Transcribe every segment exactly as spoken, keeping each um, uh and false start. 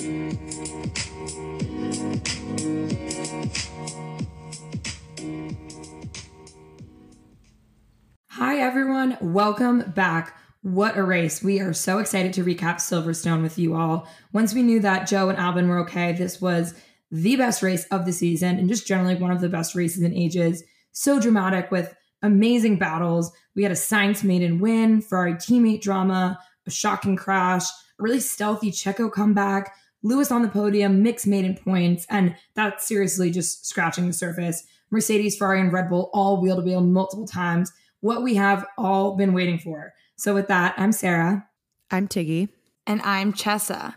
Hi, everyone. Welcome back. What a race. We are so excited to recap Silverstone with you all. Once we knew that Joe and Albon were okay, this was the best race of the season and just generally one of the best races in ages. So dramatic with amazing battles. We had a Sainz maiden win, Ferrari teammate drama, a shocking crash, a really stealthy Checo comeback, Lewis on the podium, mixed maiden points, and that's seriously just scratching the surface. Mercedes, Ferrari, and Red Bull all wheel to wheel multiple times. What we have all been waiting for. So with that, I'm Sarah. I'm Tiggy. And I'm Chessa.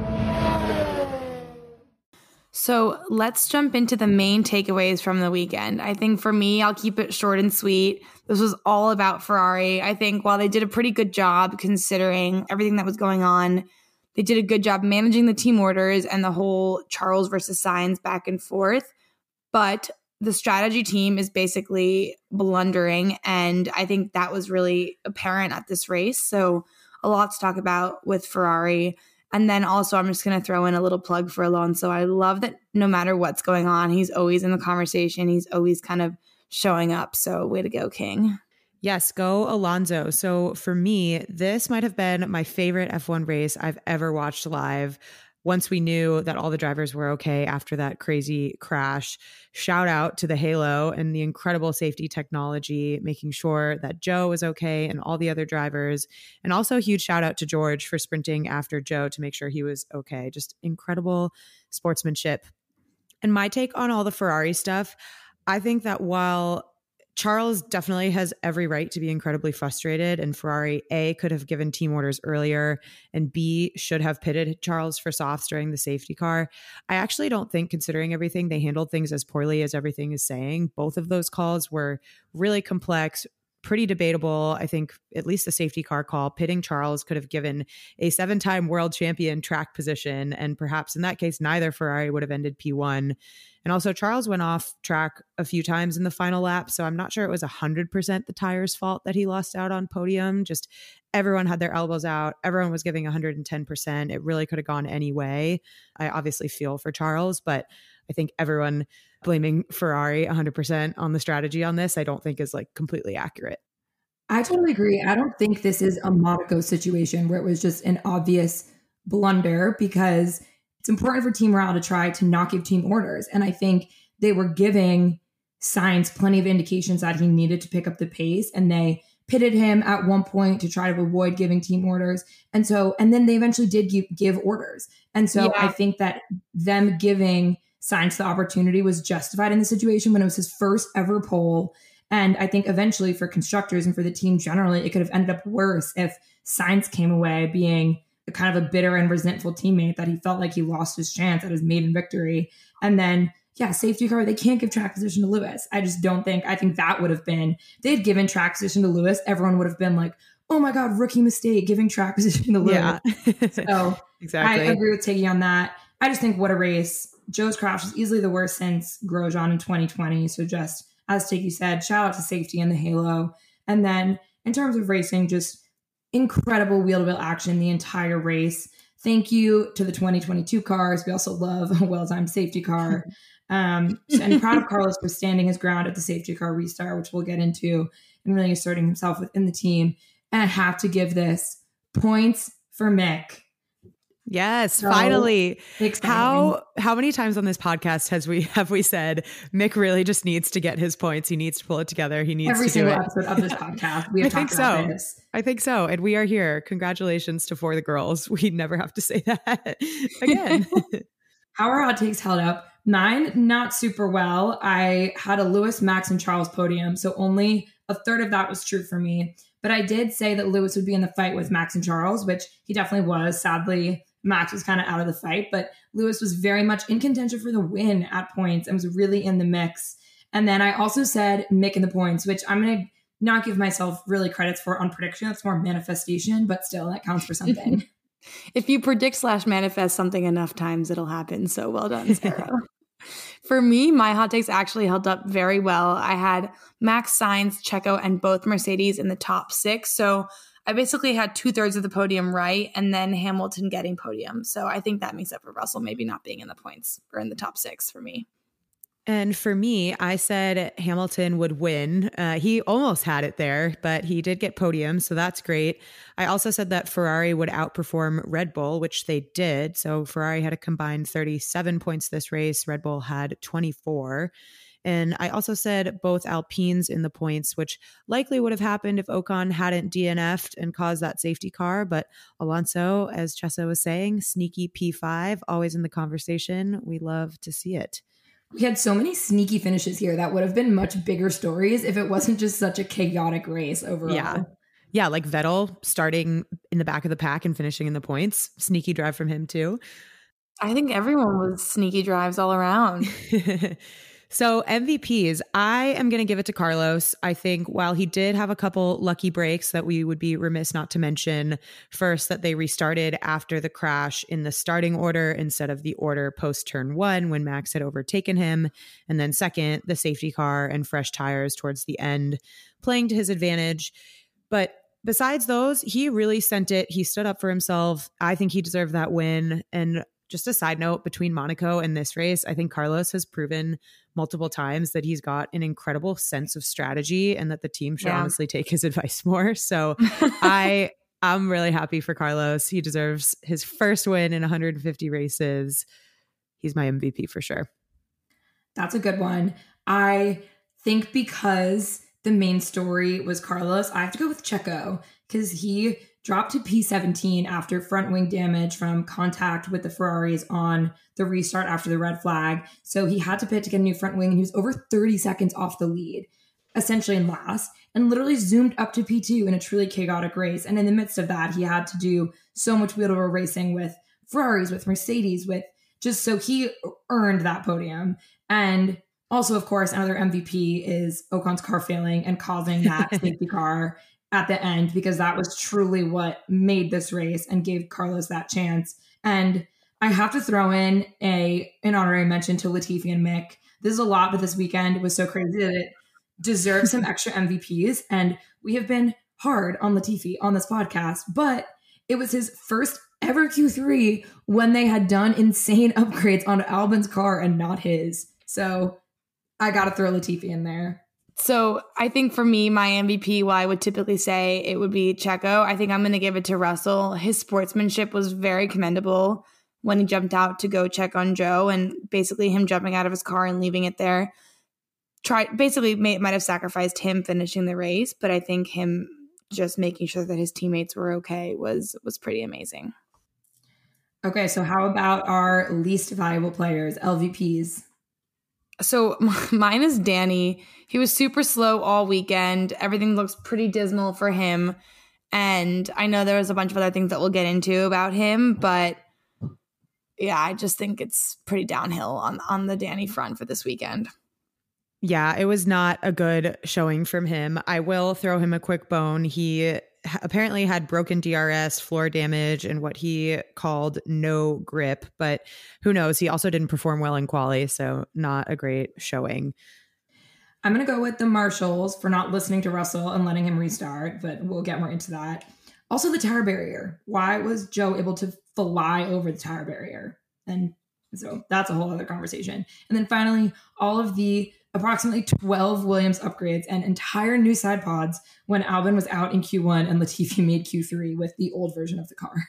So let's jump into the main takeaways from the weekend. I think for me, I'll keep it short and sweet. This was all about Ferrari. I think while they did a pretty good job considering everything that was going on, they did a good job managing the team orders and the whole Charles versus Sainz back and forth. But the strategy team is basically blundering, and I think that was really apparent at this race. So a lot to talk about with Ferrari. And then also I'm just going to throw in a little plug for Alonso. I love that no matter what's going on, he's always in the conversation. He's always kind of showing up. So way to go, King. Yes, go Alonso. So for me, this might have been my favorite F one race I've ever watched live. Once we knew that all the drivers were okay after that crazy crash, shout out to the Halo and the incredible safety technology, making sure that Joe was okay and all the other drivers. And also a huge shout out to George for sprinting after Joe to make sure he was okay. Just incredible sportsmanship. And my take on all the Ferrari stuff, I think that while Charles definitely has every right to be incredibly frustrated, and Ferrari, A, could have given team orders earlier, and B, should have pitted Charles for softs during the safety car. I actually don't think, considering everything, they handled things as poorly as everything is saying. Both of those calls were really complex, pretty debatable. I think at least the safety car call, pitting Charles, could have given a seven-time world champion track position, and perhaps in that case, neither Ferrari would have ended P one. And also Charles went off track a few times in the final lap, so I'm not sure it was one hundred percent the tire's fault that he lost out on podium. Just everyone had their elbows out. Everyone was giving one hundred ten percent. It really could have gone any way. I obviously feel for Charles, but I think everyone blaming Ferrari one hundred percent on the strategy on this, I don't think is like completely accurate. I totally agree. I don't think this is a Monaco situation where it was just an obvious blunder, because it's important for team morale to try to not give team orders. And I think they were giving Sainz plenty of indications that he needed to pick up the pace, and they pitted him at one point to try to avoid giving team orders. And so, and then they eventually did give, give orders. And so yeah. I think that them giving Sainz the opportunity was justified in the situation when it was his first ever pole. And I think eventually for constructors and for the team generally, it could have ended up worse if Sainz came away being a kind of a bitter and resentful teammate that he felt like he lost his chance at his maiden victory. And then, yeah, safety car, they can't give track position to Lewis. I just don't think, I think that would have been, if they had given track position to Lewis, everyone would have been like, oh my God, rookie mistake, giving track position to Lewis. Yeah. So exactly. I agree with Tiggy on that. I just think what a race. Joe's crash was easily the worst since Grosjean in twenty twenty. So just, as Tiggy said, shout out to safety and the Halo. And then in terms of racing, just incredible wheel-to-wheel action the entire race. Thank you to the twenty twenty-two cars. We also love a well-timed safety car. Um, and proud of Carlos for standing his ground at the safety car restart, which we'll get into, and really asserting himself within the team. And I have to give this points for Mick. Yes, so finally. Exciting. How how many times on this podcast has we have we said Mick really just needs to get his points? He needs to pull it together. He needs Every to do it. Every single episode of this podcast, we have I think talked about so. this. I think so. And we are here. Congratulations to For the Girls. We never have to say that again. How our hot takes held up. Mine, not super well. I had a Lewis, Max, and Charles podium, so only a third of that was true for me. But I did say that Lewis would be in the fight with Max and Charles, which he definitely was. Sadly, Max was kind of out of the fight, but Lewis was very much in contention for the win at points and was really in the mix. And then I also said Mick in the points, which I'm going to not give myself really credits for on prediction. That's more manifestation, but still that counts for something. If you predict slash manifest something enough times, it'll happen. So well done, Sarah. For me, my hot takes actually held up very well. I had Max, Sainz, Checo, and both Mercedes in the top six. So I basically had two thirds of the podium right, and then Hamilton getting podium. So I think that makes up for Russell maybe not being in the points or in the top six for me. And for me, I said Hamilton would win. Uh, he almost had it there, but he did get podium, so that's great. I also said that Ferrari would outperform Red Bull, which they did. So Ferrari had a combined thirty-seven points this race. Red Bull had twenty-four. And I also said both Alpines in the points, which likely would have happened if Ocon hadn't D N F'd and caused that safety car. But Alonso, as Chessa was saying, sneaky P five, always in the conversation. We love to see it. We had so many sneaky finishes here that would have been much bigger stories if it wasn't just such a chaotic race overall. Yeah. Yeah, like Vettel starting in the back of the pack and finishing in the points. Sneaky drive from him too. I think everyone was sneaky drives all around. So M V Ps, I am going to give it to Carlos. I think while he did have a couple lucky breaks that we would be remiss not to mention, first that they restarted after the crash in the starting order instead of the order post turn one when Max had overtaken him. And then second, the safety car and fresh tires towards the end playing to his advantage. But besides those, he really sent it. He stood up for himself. I think he deserved that win. And just a side note, between Monaco and this race, I think Carlos has proven multiple times that he's got an incredible sense of strategy and that the team should yeah. honestly take his advice more. So I, I'm really happy for Carlos. He deserves his first win in one hundred fifty races. He's my M V P for sure. That's a good one. I think because the main story was Carlos, I have to go with Checo because he dropped to P seventeen after front wing damage from contact with the Ferraris on the restart after the red flag. So he had to pit to get a new front wing, and he was over thirty seconds off the lead, essentially in last, and literally zoomed up to P two in a truly chaotic race. And in the midst of that, he had to do so much wheel-to-wheel racing with Ferraris, with Mercedes, with just so he earned that podium. And also, of course, another M V P is Ocon's car failing and causing that safety car at the end, because that was truly what made this race and gave Carlos that chance. And I have to throw in a an honorary mention to Latifi and Mick. This is a lot, but this weekend was so crazy that it deserves some extra M V Ps. And we have been hard on Latifi on this podcast, but it was his first ever Q three when they had done insane upgrades on Albon's car and not his. So I got to throw Latifi in there. So I think for me, my M V P, while I would typically say it would be Checo, I think I'm going to give it to Russell. His sportsmanship was very commendable when he jumped out to go check on Joe, and basically him jumping out of his car and leaving it there. Try basically may, might have sacrificed him finishing the race, but I think him just making sure that his teammates were okay was was pretty amazing. Okay, so how about our least valuable players, L V Ps? So mine is Danny. He was super slow all weekend. Everything looks pretty dismal for him. And I know there was a bunch of other things that we'll get into about him, but yeah, I just think it's pretty downhill on, on the Danny front for this weekend. Yeah, it was not a good showing from him. I will throw him a quick bone. He apparently had broken D R S, floor damage, and what he called no grip, but who knows? He also didn't perform well in quali, so not a great showing. I'm going to go with the Marshalls for not listening to Russell and letting him restart, but we'll get more into that. Also, the tire barrier. Why was Joe able to fly over the tire barrier? And so that's a whole other conversation. And then finally, all of the approximately twelve Williams upgrades and entire new side pods when Albon was out in Q one and Latifi made Q three with the old version of the car.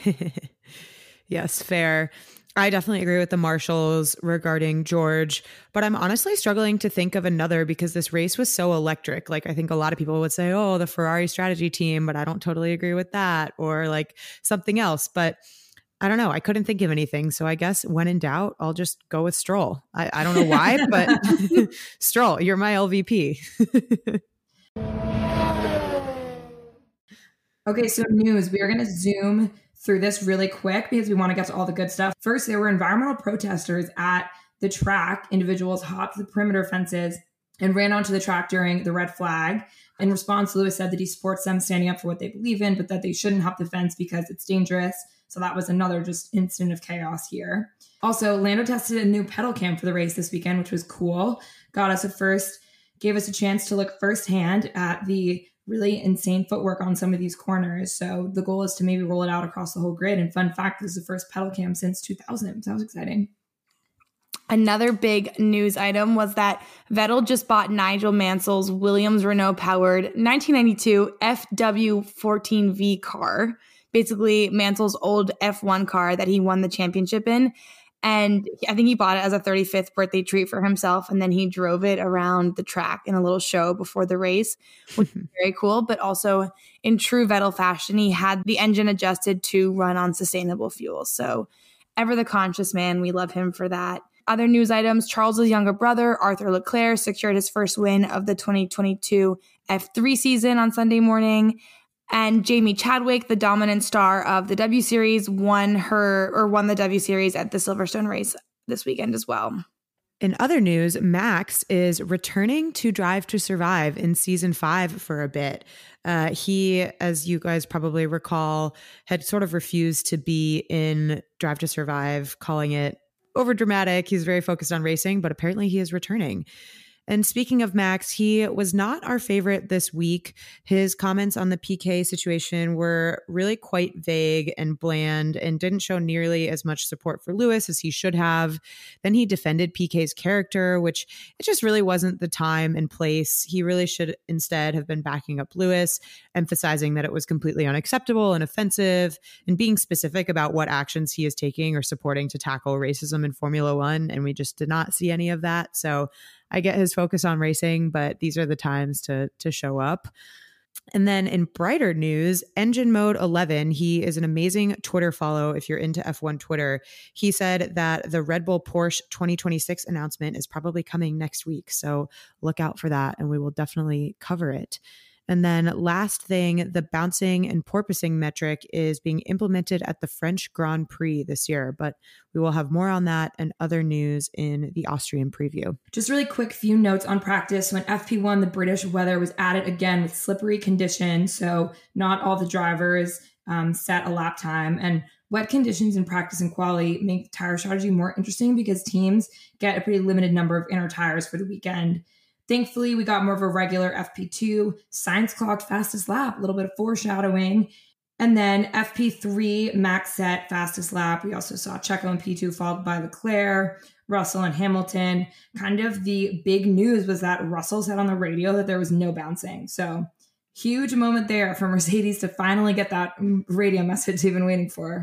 Yes, fair. I definitely agree with the Marshalls regarding George, but I'm honestly struggling to think of another because this race was so electric. Like, I think a lot of people would say, oh, the Ferrari strategy team, but I don't totally agree with that, or like something else. But I don't know. I couldn't think of anything. So I guess when in doubt, I'll just go with Stroll. I, I don't know why, but Stroll, you're my L V P. Okay, so news. We are going to zoom through this really quick because we want to get to all the good stuff. First, there were environmental protesters at the track. Individuals hopped the perimeter fences and ran onto the track during the red flag. In response, Lewis said that he supports them standing up for what they believe in, but that they shouldn't hop the fence because it's dangerous. So that was another just incident of chaos here. Also, Lando tested a new pedal cam for the race this weekend, which was cool. Got us a first, gave us a chance to look firsthand at the really insane footwork on some of these corners. So the goal is to maybe roll it out across the whole grid. And fun fact, this is the first pedal cam since two thousand. So that was exciting. Another big news item was that Vettel just bought Nigel Mansell's Williams Renault-powered nineteen ninety-two F W fourteen V car, basically Mansell's old F one car that he won the championship in. And I think he bought it as a thirty-fifth birthday treat for himself, and then he drove it around the track in a little show before the race, which is very cool. But also, in true Vettel fashion, he had the engine adjusted to run on sustainable fuel. So ever the conscious man, we love him for that. Other news items, Charles's younger brother, Arthur Leclerc, secured his first win of the twenty twenty-two F three season on Sunday morning. And Jamie Chadwick, the dominant star of the W Series, won her or won the W Series at the Silverstone race this weekend as well. In other news, Max is returning to Drive to Survive in season five for a bit. Uh, he, as you guys probably recall, had sort of refused to be in Drive to Survive, calling it overdramatic. He's very focused on racing, but apparently he is returning. And speaking of Max, he was not our favorite this week. His comments on the P K situation were really quite vague and bland and didn't show nearly as much support for Lewis as he should have. Then he defended P K's character, which it just really wasn't the time and place. He really should instead have been backing up Lewis, emphasizing that it was completely unacceptable and offensive, and being specific about what actions he is taking or supporting to tackle racism in Formula One. And we just did not see any of that. So I get his focus on racing, but these are the times to to show up. And then in brighter news, Engine Mode eleven, he is an amazing Twitter follow if you're into F one Twitter. He said that the Red Bull Porsche twenty twenty-six announcement is probably coming next week. So look out for that and we will definitely cover it. And then last thing, the bouncing and porpoising metric is being implemented at the French Grand Prix this year, but we will have more on that and other news in the Austrian preview. Just really quick few notes on practice. When F P one, the British weather was added again with slippery conditions, so not all the drivers um, set a lap time. And wet conditions in practice and quali make tire strategy more interesting because teams get a pretty limited number of inner tires for the weekend. Thankfully, we got more of a regular F P two. Sainz clocked fastest lap, a little bit of foreshadowing. And then F P three, Max set fastest lap. We also saw Checo in P two followed by Leclerc, Russell and Hamilton. Kind of the big news was that Russell said on the radio that there was no bouncing. So huge moment there for Mercedes to finally get that radio message they've been waiting for.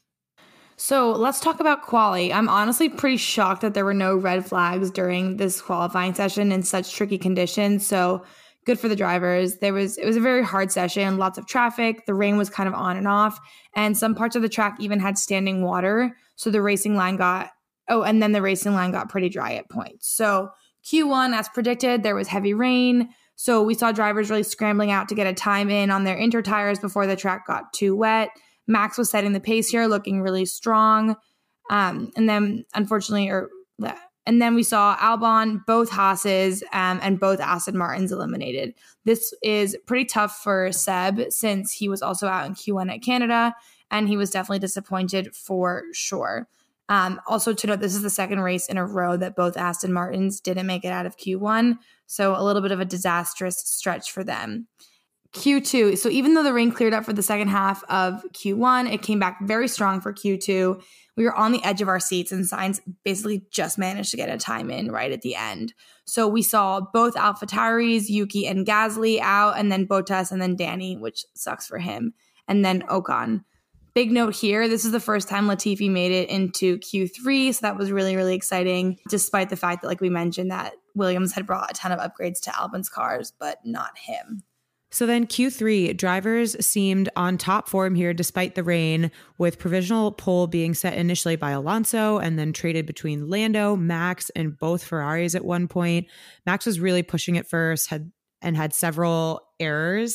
So let's talk about quali. I'm honestly pretty shocked that there were no red flags during this qualifying session in such tricky conditions. So good for the drivers. There was it was a very hard session, lots of traffic. The rain was kind of on and off, and some parts of the track even had standing water. So the racing line got oh, and then the racing line got pretty dry at points. So Q one, as predicted, there was heavy rain. So we saw drivers really scrambling out to get a time in on their inter tires before the track got too wet. Max was setting the pace here, looking really strong. Um, and then, unfortunately, or and then we saw Albon, both Haas's, um, and both Aston Martins eliminated. This is pretty tough for Seb since he was also out in Q one at Canada, and he was definitely disappointed for sure. Um, also to note, this is the second race in a row that both Aston Martins didn't make it out of Q one, so a little bit of a disastrous stretch for them. Q two, so even though the rain cleared up for the second half of Q one, it came back very strong for Q two. We were on the edge of our seats and Sainz basically just managed to get a time in right at the end. So we saw both AlphaTauris, Yuki and Gasly out, and then Bottas and then Danny, which sucks for him, and then Ocon. Big note here, this is the first time Latifi made it into Q three, so that was really, really exciting, despite the fact that, like we mentioned, that Williams had brought a ton of upgrades to Albon's cars, but not him. So then Q three, drivers seemed on top form here despite the rain, with provisional pole being set initially by Alonso and then traded between Lando, Max, and both Ferraris at one point. Max was really pushing it first had and had several errors.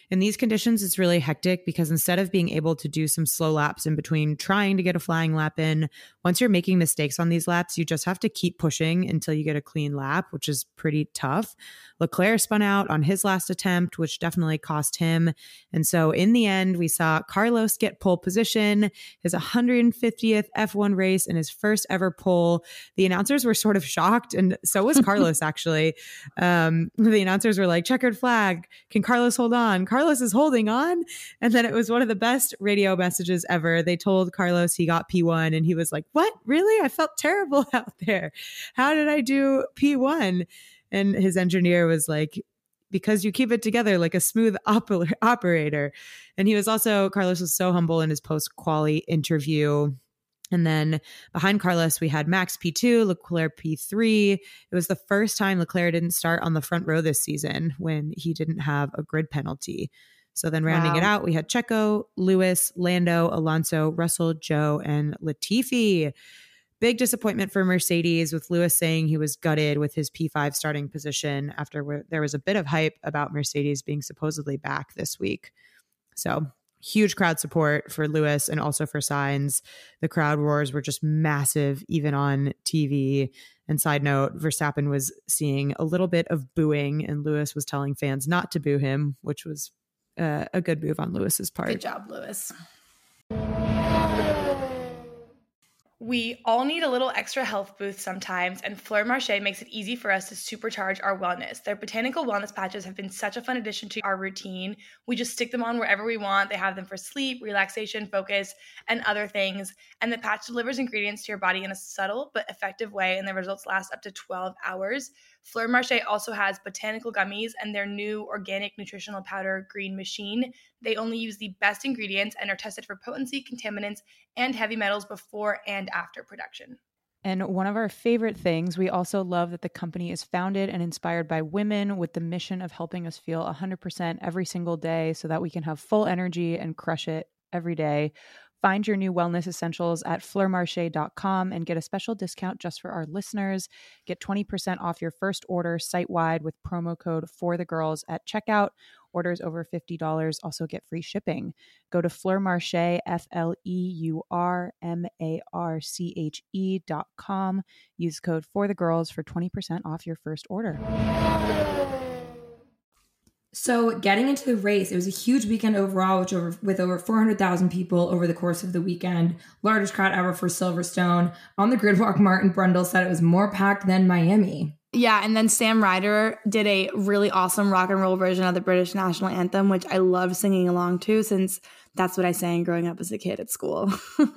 In these conditions, it's really hectic because instead of being able to do some slow laps in between trying to get a flying lap in, once you're making mistakes on these laps, you just have to keep pushing until you get a clean lap, which is pretty tough. Leclerc spun out on his last attempt, which definitely cost him. And so in the end, we saw Carlos get pole position, his one hundred fiftieth F one race and his first ever pole. The announcers were sort of shocked, and so was Carlos, actually. Um, the announcers were like, checkered flag. Can Carlos hold on? Carlos is holding on. And then it was one of the best radio messages ever. They told Carlos he got P one, and he was like, what? Really? I felt terrible out there. How did I do P one? And his engineer was like, because you keep it together like a smooth oper- operator. And he was also, Carlos was so humble in his post-quali interview. And then behind Carlos, we had Max P two, Leclerc P three. It was the first time Leclerc didn't start on the front row this season when he didn't have a grid penalty. So then rounding wow. it out, we had Checo, Lewis, Lando, Alonso, Russell, Joe, and Latifi. Big disappointment for Mercedes, with Lewis saying he was gutted with his P five starting position after where there was a bit of hype about Mercedes being supposedly back this week. So huge crowd support for Lewis and also for Sainz. The crowd roars were just massive, even on T V. And side note, Verstappen was seeing a little bit of booing, and Lewis was telling fans not to boo him, which was uh, a good move on Lewis's part. Good job, Lewis. We all need a little extra health boost sometimes, and Fleur Marché makes it easy for us to supercharge our wellness. Their botanical wellness patches have been such a fun addition to our routine. We just stick them on wherever we want. They have them for sleep, relaxation, focus, and other things. And the patch delivers ingredients to your body in a subtle but effective way, and the results last up to twelve hours. Fleur Marché also has botanical gummies and their new organic nutritional powder, Green Machine. They only use the best ingredients and are tested for potency, contaminants, and heavy metals before and after production. And one of our favorite things, we also love that the company is founded and inspired by women with the mission of helping us feel one hundred percent every single day so that we can have full energy and crush it every day. Find your new wellness essentials at fleur marche dot com and get a special discount just for our listeners. Get twenty percent off your first order site-wide with promo code for the girls at checkout. Orders over fifty dollars also get free shipping. Go to Fleur Marche, F L E U R M A R C H E dot com. Use code for the girls for twenty percent off your first order. So getting into the race, it was a huge weekend overall, which over, with over four hundred thousand people over the course of the weekend. Largest crowd ever for Silverstone. On the grid walk, Martin Brundle said it was more packed than Miami. Yeah, and then Sam Ryder did a really awesome rock and roll version of the British national anthem, which I loved singing along to, since that's what I sang growing up as a kid at school.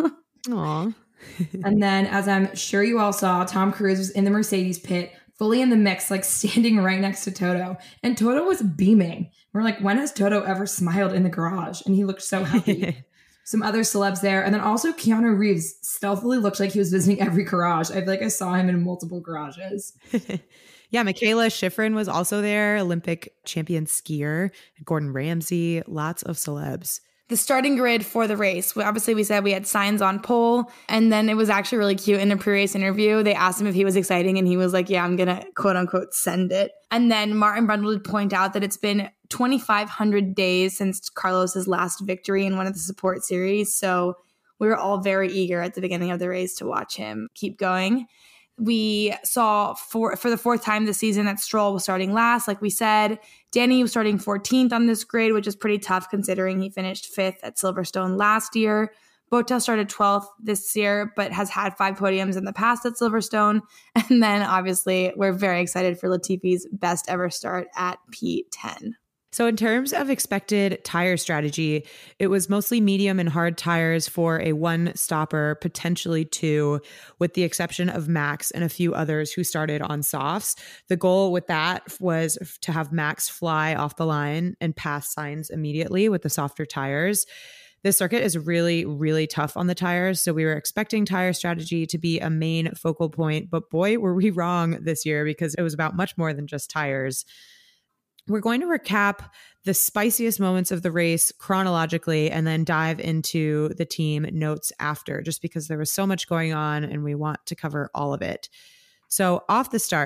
Aww. And then, as I'm sure you all saw, Tom Cruise was in the Mercedes pit, fully in the mix, like standing right next to Toto. And Toto was beaming. We're like, when has Toto ever smiled in the garage? And he looked so happy. Some other celebs there. And then also Keanu Reeves stealthily looked like he was visiting every garage. I feel like I saw him in multiple garages. Yeah, Michaela Schifrin was also there, Olympic champion skier, Gordon Ramsay, lots of celebs. The starting grid for the race, obviously we said we had Sainz on pole, and then it was actually really cute. In a pre-race interview, they asked him if he was exciting, and he was like, yeah, I'm going to quote unquote send it. And then Martin Brundle would point out that it's been twenty-five hundred days since Carlos's last victory in one of the support series. So we were all very eager at the beginning of the race to watch him keep going. We saw for, for the fourth time this season that Stroll was starting last, like we said. Danny was starting fourteenth on this grid, which is pretty tough considering he finished fifth at Silverstone last year. Bottas started twelfth this year, but has had five podiums in the past at Silverstone. And then obviously we're very excited for Latifi's best ever start at P ten. So in terms of expected tire strategy, it was mostly medium and hard tires for a one stopper, potentially two, with the exception of Max and a few others who started on softs. The goal with that was to have Max fly off the line and pass Sainz immediately with the softer tires. This circuit is really, really tough on the tires, so we were expecting tire strategy to be a main focal point, but boy, were we wrong this year, because it was about much more than just tires. We're going to recap the spiciest moments of the race chronologically and then dive into the team notes after, just because there was so much going on and we want to cover all of it. So off the start,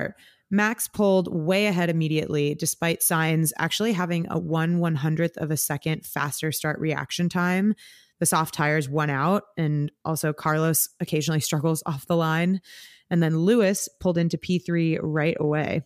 Max pulled way ahead immediately, despite Sainz actually having a one one hundredth of a second faster start reaction time. The soft tires won out, and also Carlos occasionally struggles off the line. And then Lewis pulled into P three right away.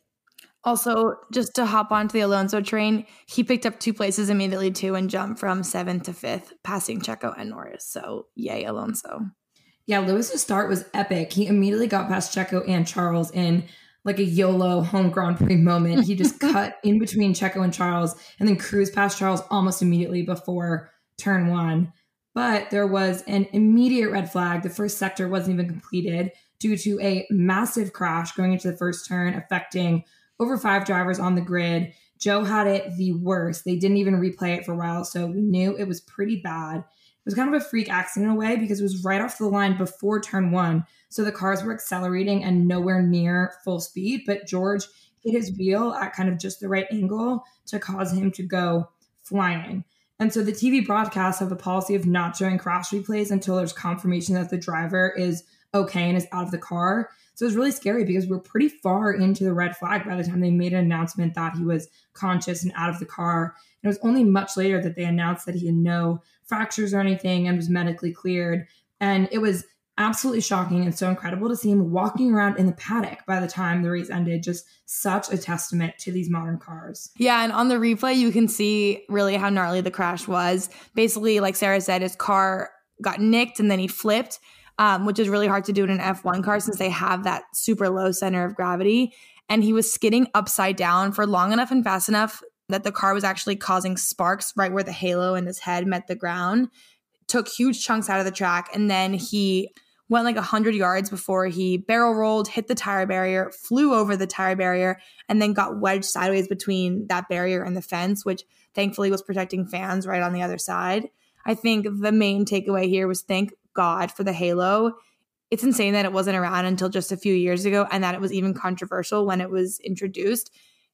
Also, just to hop onto the Alonso train, he picked up two places immediately too and jumped from seventh to fifth, passing Checo and Norris. So yay, Alonso. Yeah, Lewis's start was epic. He immediately got past Checo and Charles in like a YOLO home Grand Prix moment. He just cut in between Checo and Charles and then cruised past Charles almost immediately before turn one. But there was an immediate red flag. The first sector wasn't even completed due to a massive crash going into the first turn, affecting over five drivers on the grid. Joe had it the worst. They didn't even replay it for a while, so we knew it was pretty bad. It was kind of a freak accident in a way because it was right off the line before turn one. So the cars were accelerating and nowhere near full speed, but George hit his wheel at kind of just the right angle to cause him to go flying. And so the T V broadcasts have a policy of not showing crash replays until there's confirmation that the driver is okay and is out of the car. So it was really scary because we were pretty far into the red flag by the time they made an announcement that he was conscious and out of the car. And it was only much later that they announced that he had no fractures or anything and was medically cleared. And it was absolutely shocking and so incredible to see him walking around in the paddock by the time the race ended. Just such a testament to these modern cars. Yeah, and on the replay, you can see really how gnarly the crash was. Basically, like Sarah said, his car got nicked and then he flipped. Um, which is really hard to do in an F one car since they have that super low center of gravity. And he was skidding upside down for long enough and fast enough that the car was actually causing sparks right where the halo in his head met the ground, took huge chunks out of the track. And then he went like one hundred yards before he barrel rolled, hit the tire barrier, flew over the tire barrier, and then got wedged sideways between that barrier and the fence, which thankfully was protecting fans right on the other side. I think the main takeaway here was thank God for the halo. It's insane that it wasn't around until just a few years ago and that it was even controversial when it was introduced.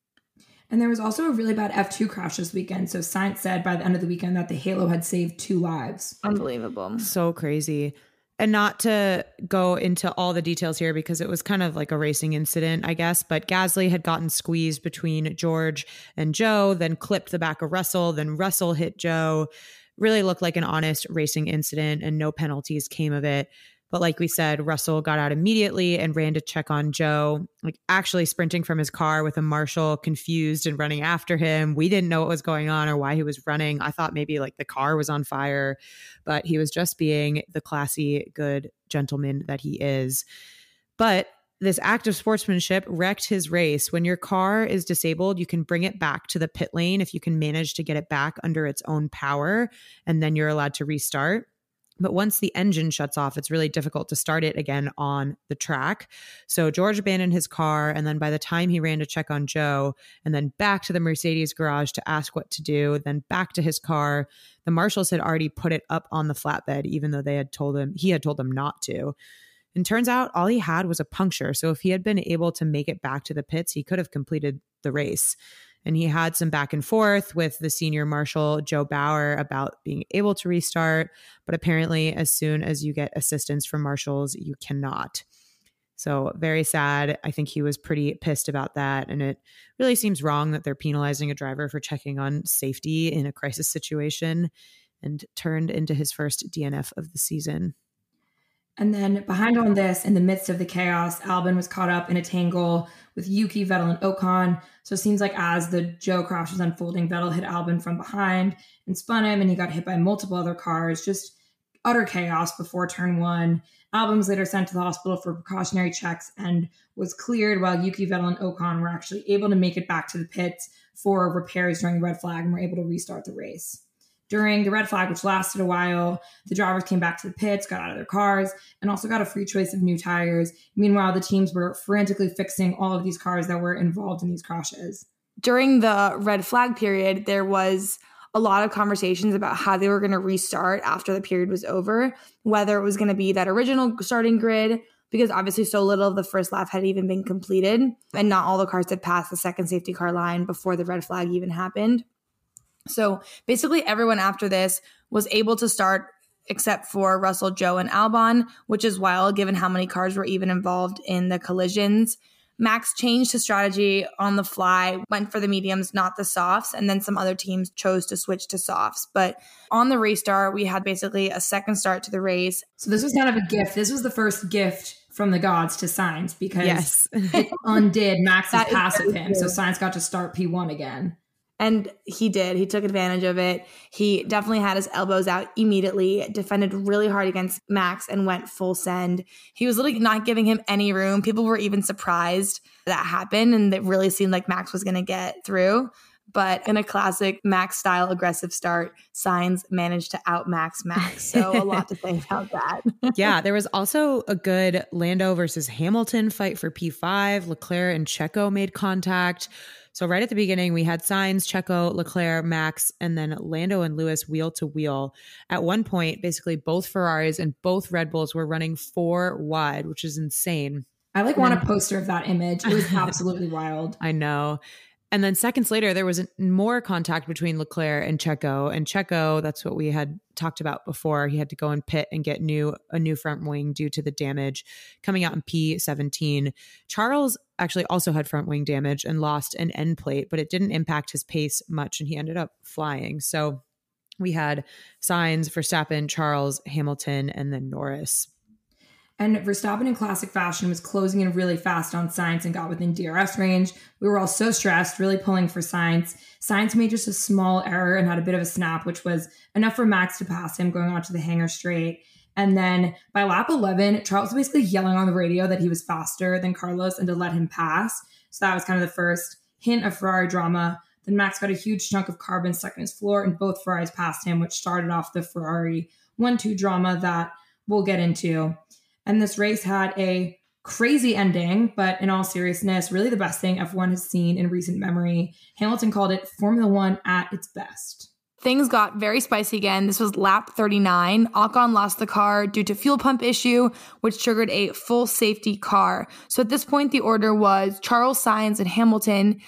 And there was also a really bad F two crash this weekend. So Sainz said by the end of the weekend that the halo had saved two lives. Unbelievable. So crazy. And not to go into all the details here because it was kind of like a racing incident, I guess, but Gasly had gotten squeezed between George and Joe, then clipped the back of Russell, then Russell hit Joe. Really looked like an honest racing incident and no penalties came of it. But like we said, Russell got out immediately and ran to check on Joe, like actually sprinting from his car with a marshal confused and running after him. We didn't know what was going on or why he was running. I thought maybe like the car was on fire, but he was just being the classy, good gentleman that he is. But this act of sportsmanship wrecked his race. When your car is disabled, you can bring it back to the pit lane if you can manage to get it back under its own power, and then you're allowed to restart. But once the engine shuts off, it's really difficult to start it again on the track. So George abandoned his car, and then by the time he ran to check on Joe, and then back to the Mercedes garage to ask what to do, then back to his car, the marshals had already put it up on the flatbed, even though they had told him, he had told them not to. And turns out all he had was a puncture. So if he had been able to make it back to the pits, he could have completed the race. And he had some back and forth with the senior marshal, Joe Bauer, about being able to restart. But apparently, as soon as you get assistance from marshals, you cannot. So very sad. I think he was pretty pissed about that. And it really seems wrong that they're penalizing a driver for checking on safety in a crisis situation, and turned into his first D N F of the season. And then behind on this, in the midst of the chaos, Albon was caught up in a tangle with Yuki, Vettel, and Ocon. So it seems like as the Joe crash was unfolding, Vettel hit Albon from behind and spun him, and he got hit by multiple other cars. Just utter chaos before turn one. Albon was later sent to the hospital for precautionary checks and was cleared, while Yuki, Vettel, and Ocon were actually able to make it back to the pits for repairs during the red flag and were able to restart the race. During the red flag, which lasted a while, the drivers came back to the pits, got out of their cars, and also got a free choice of new tires. Meanwhile, the teams were frantically fixing all of these cars that were involved in these crashes. During the red flag period, there was a lot of conversations about how they were going to restart after the period was over, whether it was going to be that original starting grid, because obviously so little of the first lap had even been completed, and not all the cars had passed the second safety car line before the red flag even happened. So basically everyone after this was able to start except for Russell, Joe, and Albon, which is wild given how many cars were even involved in the collisions. Max changed his strategy on the fly, went for the mediums, not the softs, and then some other teams chose to switch to softs. But on the race start, we had basically a second start to the race. So this was kind of a gift. This was the first gift from the gods to Sainz because yes. it undid Max's pass of him. So Sainz got to start P one again. And he did. He took advantage of it. He definitely had his elbows out immediately, defended really hard against Max and went full send. He was literally not giving him any room. People were even surprised that happened, and it really seemed like Max was going to get through. But in a classic Max-style aggressive start, Sainz managed to out-Max Max. So a lot to say about that. Yeah, there was also a good Lando versus Hamilton fight for P five. Leclerc and Checo made contact. So right at the beginning, we had Sainz, Checo, Leclerc, Max, and then Lando and Lewis wheel to wheel. At one point, basically both Ferraris and both Red Bulls were running four wide, which is insane. I like want a poster of that image. It was absolutely wild. I know. And then seconds later, there was more contact between Leclerc and Checo. And Checo, that's what we had talked about before. He had to go and pit and get new a new front wing due to the damage coming out in P seventeen. Charles actually also had front wing damage and lost an end plate, but it didn't impact his pace much, and he ended up flying. So we had Sainz, Verstappen, Charles, Hamilton, and then Norris. And Verstappen in classic fashion was closing in really fast on Sainz and got within D R S range. We were all so stressed, really pulling for Sainz. Sainz made just a small error and had a bit of a snap, which was enough for Max to pass him going on to the hangar straight. And then by lap eleven, Charles was basically yelling on the radio that he was faster than Carlos and to let him pass. So that was kind of the first hint of Ferrari drama. Then Max got a huge chunk of carbon stuck in his floor and both Ferraris passed him, which started off the Ferrari one two drama that we'll get into. And this race had a crazy ending, but in all seriousness, really the best thing F one has seen in recent memory. Hamilton called it Formula One at its best. Things got very spicy again. This was lap thirty-nine. Ocon lost the car due to fuel pump issue, which triggered a full safety car. So at this point, the order was Charles, Sainz, and Hamilton.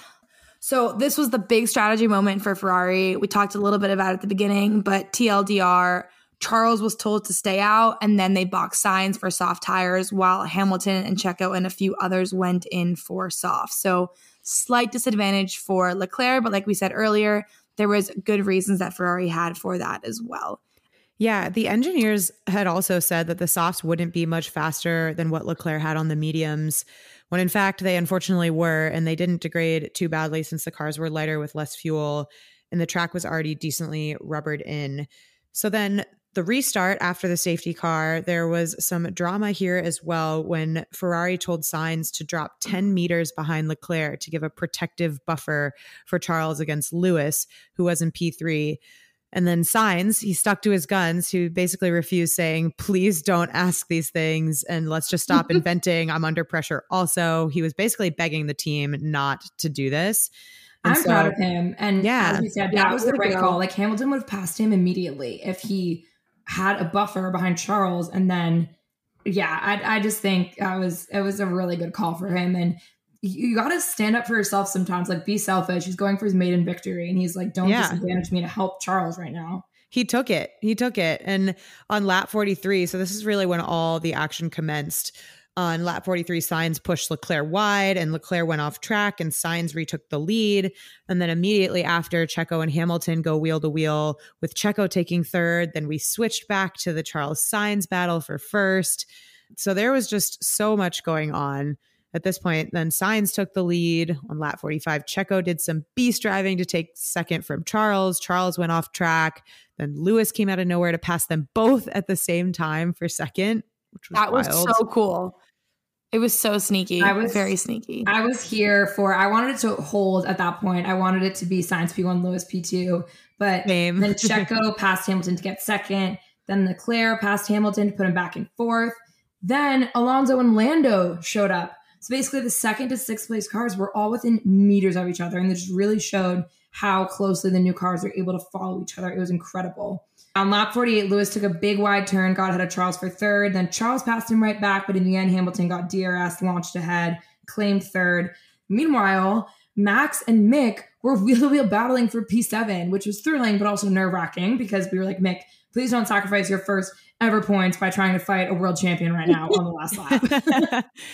So this was the big strategy moment for Ferrari. We talked a little bit about it at the beginning, but T L D R, Charles was told to stay out, and then they boxed Sainz for soft tires while Hamilton and Checo and a few others went in for soft. So slight disadvantage for Leclerc, but like we said earlier, there was good reasons that Ferrari had for that as well. Yeah, the engineers had also said that the softs wouldn't be much faster than what Leclerc had on the mediums, when in fact they unfortunately were, and they didn't degrade too badly since the cars were lighter with less fuel, and the track was already decently rubbered in. So then the restart after the safety car, there was some drama here as well when Ferrari told Sainz to drop ten meters behind Leclerc to give a protective buffer for Charles against Lewis, who was in P three. And then Sainz, he stuck to his guns, who basically refused, saying, please don't ask these things and let's just stop inventing. I'm under pressure also. He was basically begging the team not to do this. And I'm so, proud of him. And yeah, as we said, that was the right call. Like Hamilton would have passed him immediately if he had a buffer behind Charles. And then, yeah, I, I just think that was, it was a really good call for him. And you, you got to stand up for yourself sometimes, like be selfish. He's going for his maiden victory. And he's like, don't yeah. disadvantage me to help Charles right now. He took it. He took it. And on lap forty-three, so this is really when all the action commenced. On lap forty-three, Sainz pushed Leclerc wide and Leclerc went off track and Sainz retook the lead. And then immediately after, Checo and Hamilton go wheel to wheel with Checo taking third. Then we switched back to the Charles Sainz battle for first. So there was just so much going on at this point. Then Sainz took the lead on lap forty-five. Checo did some beast driving to take second from Charles. Charles went off track. Then Lewis came out of nowhere to pass them both at the same time for second, which was that wild. was so cool. It was so sneaky. I was very sneaky. I was here for, I wanted it to hold at that point. I wanted it to be Sainz P one, Lewis P two, but Same. Then Checo passed Hamilton to get second. Then Leclerc passed Hamilton to put him back in fourth. Then Alonso and Lando showed up. So basically the second to sixth place cars were all within meters of each other. And this really showed how closely the new cars are able to follow each other. It was incredible. On lap forty-eight, Lewis took a big wide turn, got ahead of Charles for third. Then Charles passed him right back, but in the end, Hamilton got D R S, launched ahead, claimed third. Meanwhile, Max and Mick were wheel-to-wheel battling for P seven, which was thrilling, but also nerve-wracking because we were like, Mick, please don't sacrifice your first ever points by trying to fight a world champion right now on the last lap.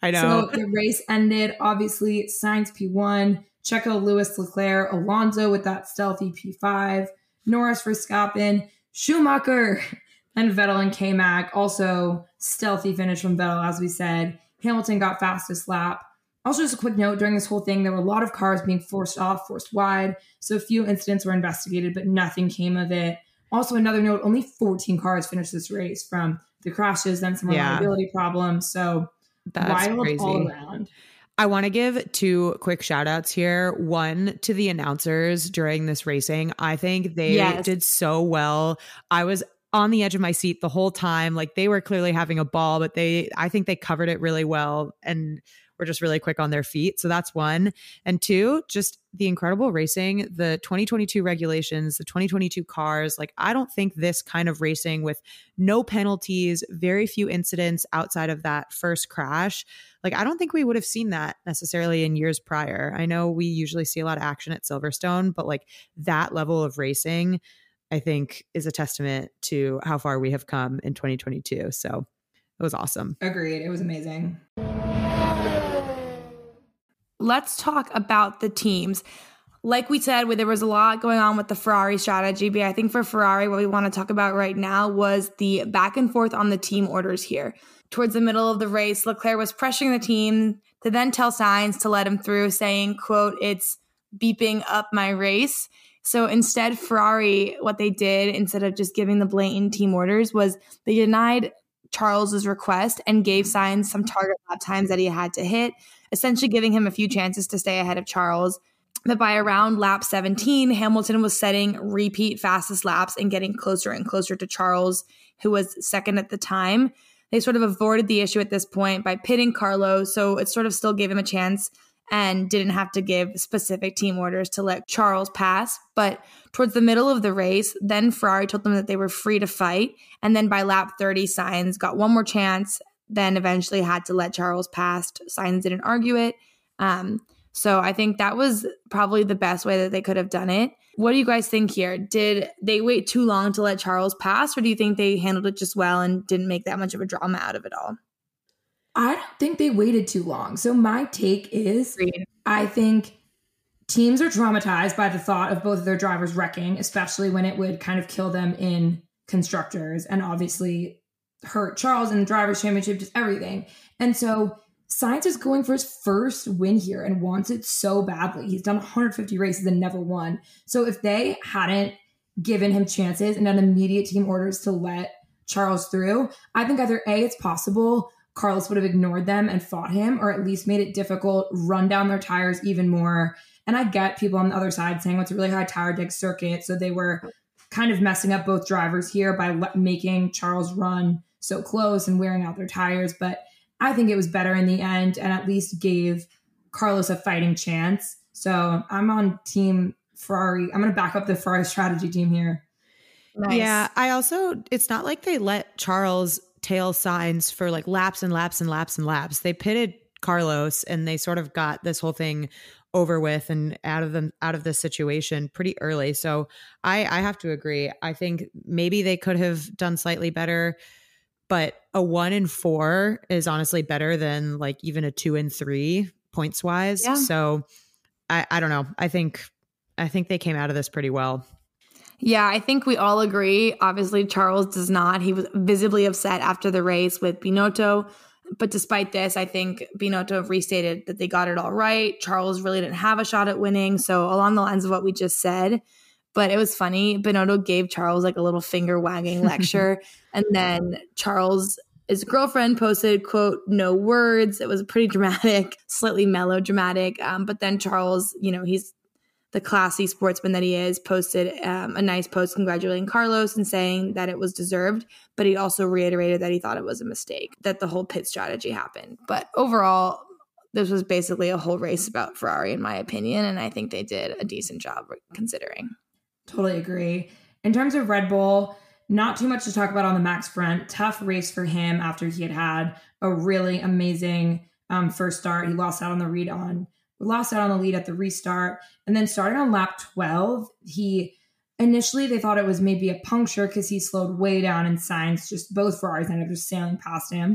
I know. So the race ended, obviously, Sainz P one, Checo, Lewis, Leclerc, Alonso with that stealthy P five, Norris, Verstappen, Schumacher, and Vettel and K-Mag. Also, stealthy finish from Vettel, as we said. Hamilton got fastest lap. Also, just a quick note, during this whole thing, there were a lot of cars being forced off, forced wide. So a few incidents were investigated, but nothing came of it. Also, another note, only fourteen cars finished this race from the crashes, then some Yeah. reliability problems. So That's wild crazy. all around. I want to give two quick shout outs here. One to the announcers during this racing. I think they Yes. did so well. I was on the edge of my seat the whole time. Like they were clearly having a ball, but they, I think they covered it really well and were just really quick on their feet. So that's one. And two, just the incredible racing, the twenty twenty-two regulations, the twenty twenty-two cars. Like, I don't think this kind of racing with no penalties, very few incidents outside of that first crash. Like, I don't think we would have seen that necessarily in years prior. I know we usually see a lot of action at Silverstone, but like that level of racing, I think is a testament to how far we have come in twenty twenty-two. So it was awesome. Agreed. It was amazing. Let's talk about the teams. Like we said, where there was a lot going on with the Ferrari strategy, but I think for Ferrari, what we want to talk about right now was the back and forth on the team orders here. Towards the middle of the race, Leclerc was pressuring the team to then tell Sainz to let him through, saying, quote, "It's beeping up my race." So instead, Ferrari, what they did, instead of just giving the blatant team orders, was they denied Charles's request and gave Sainz some target lap times that he had to hit, essentially giving him a few chances to stay ahead of Charles. But by around lap seventeen, Hamilton was setting repeat fastest laps and getting closer and closer to Charles, who was second at the time. They sort of avoided the issue at this point by pitting Carlos, so it sort of still gave him a chance and didn't have to give specific team orders to let Charles pass. But towards the middle of the race, then Ferrari told them that they were free to fight. And then by lap thirty, Sainz got one more chance, then eventually had to let Charles pass. Sainz didn't argue it. Um, so I think that was probably the best way that they could have done it. What do you guys think here? Did they wait too long to let Charles pass, or do you think they handled it just well and didn't make that much of a drama out of it all? I don't think they waited too long. So my take is, Agreed. I think teams are traumatized by the thought of both of their drivers wrecking, especially when it would kind of kill them in constructors and obviously hurt Charles in the Drivers' Championship, just everything. And so Sainz is going for his first win here and wants it so badly. He's done one hundred fifty races and never won. So if they hadn't given him chances and done immediate team orders to let Charles through, I think either A, it's possible Carlos would have ignored them and fought him, or at least made it difficult, run down their tires even more. And I get people on the other side saying, well, it's a really high tire dig circuit. So they were kind of messing up both drivers here by le- making Charles run so close and wearing out their tires. But I think it was better in the end and at least gave Carlos a fighting chance. So I'm on team Ferrari. I'm going to back up the Ferrari strategy team here. Nice. Yeah, I also, it's not like they let Charles tail Sainz for like laps and laps and laps and laps. They pitted Carlos and they sort of got this whole thing over with and out of them out of this situation pretty early. So I, I have to agree. I think maybe they could have done slightly better, but a one and four is honestly better than like even a two and three points wise. Yeah. So I, I don't know. I think I think they came out of this pretty well. Yeah, I think we all agree. Obviously, Charles does not. He was visibly upset after the race with Binotto. But despite this, I think Binotto restated that they got it all right. Charles really didn't have a shot at winning. So along the lines of what we just said. But it was funny. Binotto gave Charles like a little finger wagging lecture. And then Charles, his girlfriend, posted, quote, "no words." It was pretty dramatic, slightly melodramatic. Um, but then Charles, you know, he's the classy sportsman that he is, posted um, a nice post congratulating Carlos and saying that it was deserved. But he also reiterated that he thought it was a mistake, that the whole pit strategy happened. But overall, this was basically a whole race about Ferrari, in my opinion. And I think they did a decent job considering. Totally agree. In terms of Red Bull, not too much to talk about on the Max front. Tough race for him after he had had a really amazing um, first start. He lost out on the lead on lost out on the lead at the restart, and then starting on lap twelve, he initially they thought it was maybe a puncture because he slowed way down, and Sainz just both Ferraris ended up just sailing past him.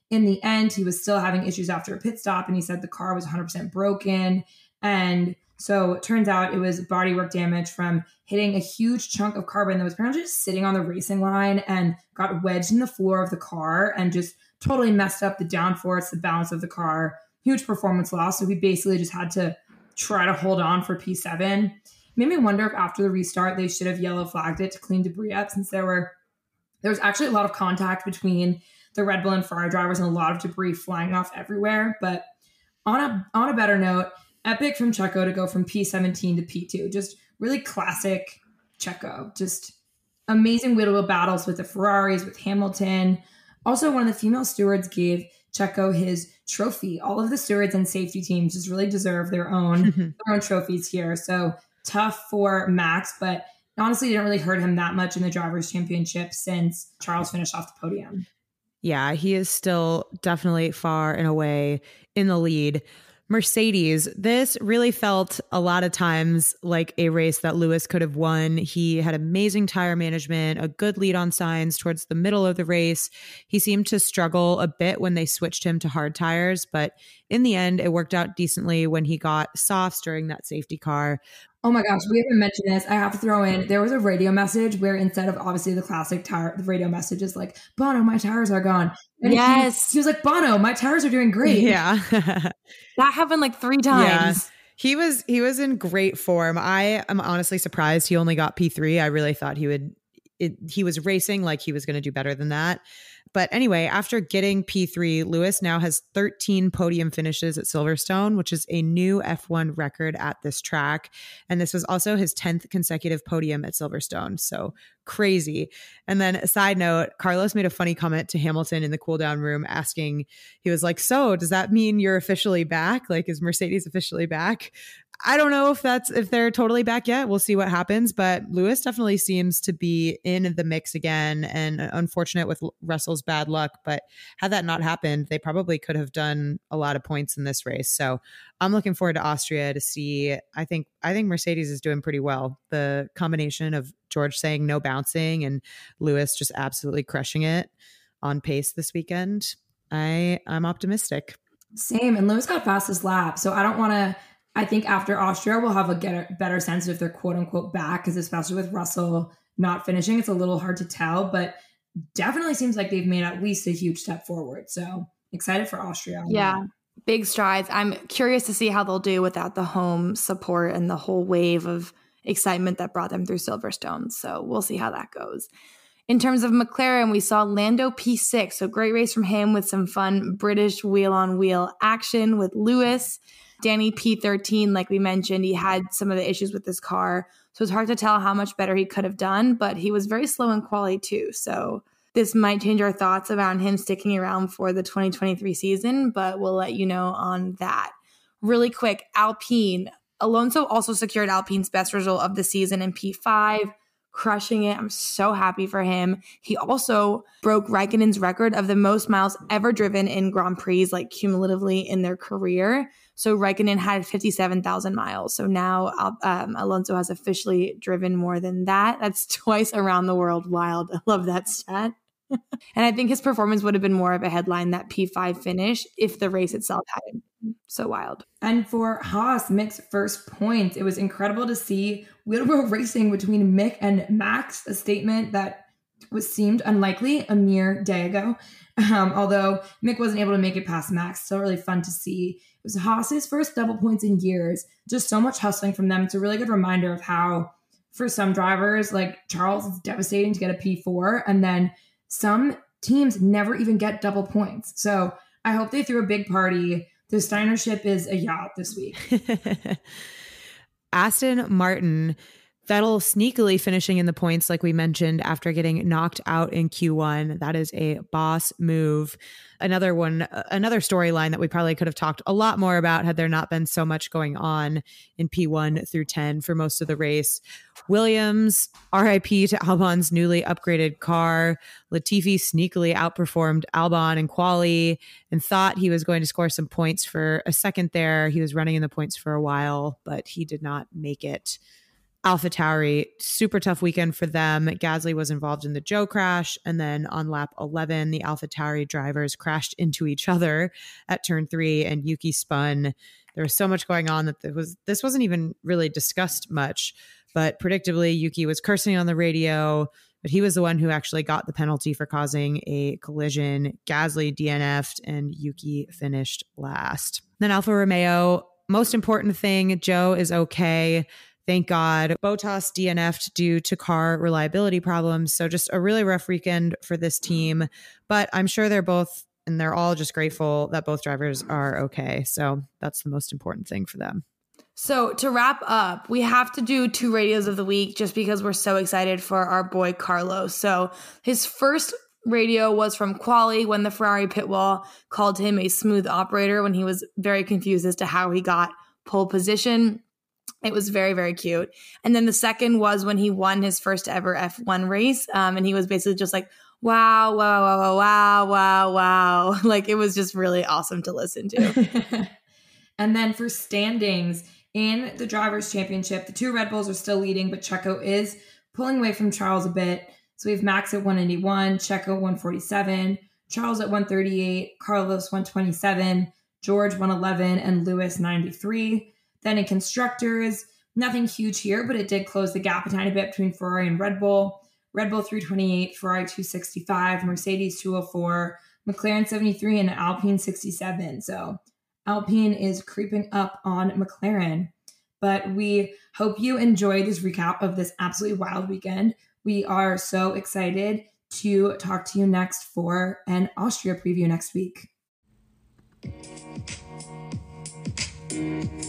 in the end, he was still having issues after a pit stop, and he said the car was one hundred percent broken. And so it turns out it was bodywork damage from hitting a huge chunk of carbon that was apparently just sitting on the racing line and got wedged in the floor of the car and just totally messed up the downforce, the balance of the car. Huge performance loss. So he basically just had to try to hold on for P seven. Made me wonder if after the restart they should have yellow flagged it to clean debris up, since there were there was actually a lot of contact between the Red Bull and Ferrari drivers and a lot of debris flying off everywhere. But on a on a better note, epic from Checo to go from P seventeen to P two. Just really classic Checo. Just amazing wheel-to-wheel battles with the Ferraris, with Hamilton. Also, one of the female stewards gave Checo his trophy. All of the stewards and safety teams just really deserve their own their own trophies here. So tough for Max, but honestly didn't really hurt him that much in the Drivers' Championship since Charles finished off the podium. Yeah, he is still definitely far and away in the lead. Mercedes, this really felt a lot of times like a race that Lewis could have won. He had amazing tire management, a good lead on signs towards the middle of the race. He seemed to struggle a bit when they switched him to hard tires, but in the end, it worked out decently when he got softs during that safety car. Oh my gosh, we haven't mentioned this. I have to throw in, there was a radio message where instead of obviously the classic tire, the radio message is like, Bono, my tires are gone. And yes. He, he was like, Bono, my tires are doing great. Yeah. That happened like three times. Yeah. He was he was in great form. I am honestly surprised he only got P three. I really thought he would it, he was racing like he was going to do better than that. But anyway, after getting P three, Lewis now has thirteen podium finishes at Silverstone, which is a new F one record at this track. And this was also his tenth consecutive podium at Silverstone. So crazy. And then a side note, Carlos made a funny comment to Hamilton in the cool down room asking, he was like, so does that mean you're officially back? Like, is Mercedes officially back? I don't know if that's if they're totally back yet. We'll see what happens. But Lewis definitely seems to be in the mix again, and unfortunate with Russell's bad luck. But had that not happened, they probably could have done a lot of points in this race. So I'm looking forward to Austria to see. I think I think Mercedes is doing pretty well. The combination of George saying no bouncing and Lewis just absolutely crushing it on pace this weekend. I I'm optimistic. Same. And Lewis got fastest lap. So I don't want to. I think after Austria, we'll have a get, better sense if they're quote unquote back, because especially with Russell not finishing, it's a little hard to tell, but definitely seems like they've made at least a huge step forward. So excited for Austria. Yeah, big strides. I'm curious to see how they'll do without the home support and the whole wave of excitement that brought them through Silverstone. So we'll see how that goes. In terms of McLaren, we saw Lando P six. So great race from him with some fun British wheel-on-wheel action with Lewis. Danny P thirteen, like we mentioned, he had some of the issues with his car. So it's hard to tell how much better he could have done, but he was very slow in quali too. So this might change our thoughts around him sticking around for the twenty twenty-three season, but we'll let you know on that. Really quick, Alpine. Alonso also secured Alpine's best result of the season in P five, crushing it. I'm so happy for him. He also broke Raikkonen's record of the most miles ever driven in Grand Prix, like cumulatively in their career. So Raikkonen had fifty-seven thousand miles. So now um, Alonso has officially driven more than that. That's twice around the world. Wild. I love that stat. And I think his performance would have been more of a headline, that P five finish, if the race itself hadn't been so wild. And for Haas, Mick's first points, it was incredible to see wheel-to-wheel racing between Mick and Max, a statement that was seemed unlikely a mere day ago. Um, although Mick wasn't able to make it past Max, still really fun to see. It was Haas's first double points in years. Just so much hustling from them. It's a really good reminder of how, for some drivers, like Charles, it's devastating to get a P four, and then some teams never even get double points. So I hope they threw a big party. The Steinership is a yacht this week. Aston Martin, Vettel sneakily finishing in the points, like we mentioned, after getting knocked out in Q one. That is a boss move. Another one, another storyline that we probably could have talked a lot more about had there not been so much going on in P one through ten for most of the race. Williams, R I P to Albon's newly upgraded car. Latifi sneakily outperformed Albon in quali and thought he was going to score some points for a second there. He was running in the points for a while, but he did not make it. AlphaTauri, super tough weekend for them. Gasly was involved in the Joe crash. And then on lap eleven, the AlphaTauri drivers crashed into each other at turn three and Yuki spun. There was so much going on that there was, this wasn't even really discussed much, but predictably Yuki was cursing on the radio, but he was the one who actually got the penalty for causing a collision. Gasly D N F'd and Yuki finished last. Then Alfa Romeo, most important thing, Joe is okay. Thank God. Bottas D N F'd due to car reliability problems. So just a really rough weekend for this team. But I'm sure they're both, and they're all just grateful that both drivers are okay. So that's the most important thing for them. So to wrap up, we have to do two radios of the week just because we're so excited for our boy Carlos. So his first radio was from Quali when the Ferrari pit wall called him a smooth operator when he was very confused as to how he got pole position. It was very, very cute. And then the second was when he won his first ever F one race. Um, and he was basically just like, wow, wow, wow, wow, wow, wow, wow. Like, it was just really awesome to listen to. And then for standings in the Drivers' Championship, the two Red Bulls are still leading, but Checo is pulling away from Charles a bit. So we have Max at one ninety-one, Checo one forty-seven, Charles at one thirty-eight, Carlos one twenty-seven, George one eleven, and Lewis ninety-three. Then in constructors, nothing huge here, but it did close the gap a tiny bit between Ferrari and Red Bull. Red Bull three twenty-eight, Ferrari two sixty-five, Mercedes two oh four, McLaren seventy-three, and Alpine sixty-seven. So Alpine is creeping up on McLaren. But we hope you enjoyed this recap of this absolutely wild weekend. We are so excited to talk to you next for an Austria preview next week.